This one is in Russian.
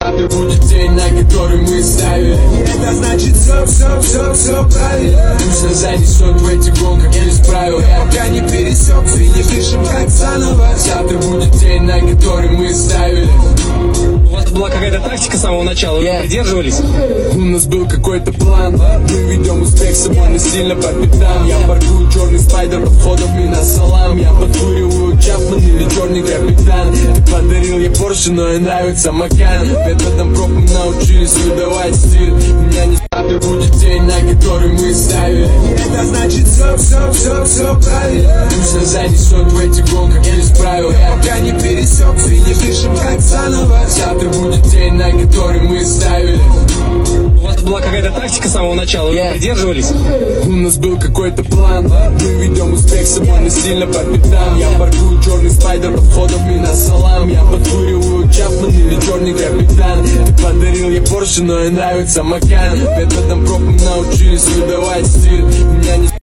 завтра будет день, на который мы ставили. Это значит все правильно. Пусть нас занесет в эти гонках без правил. Пока не пересек, финишем как заново. Завтра будет день, на который мы ставили. У вас была какая-то тактика с самого начала, вы придерживались? У нас был какой-то план. Мы ведем успех с собой, но сильно по пятам. Я паркую черный спайдер, под входом и на салам. Я подкуриваю Чапман или черный капитан. Ты подарил я Порше, но и нравится Макан. Методом проб мы научились выдавать стиль. У меня не завтра будет день, на который мы ставили. Это значит все правильно. Пусть нас занесет в эти гонках без правил. Пока не пересек, финишем как заново. Завтра будет день, на который мы ставили. У вас была какая-то тактика с самого начала, вы придерживались? У нас был какой-то план. Мы ведем успех с собой, но сильно по пятам. Я паркую черный спайдер, под входом и на салам. Я подкуриваю Чапман или черный капитан. Ты подарил я Порше, но и нравится Макан. Методом проб мы научились выдавать стиль. У меня не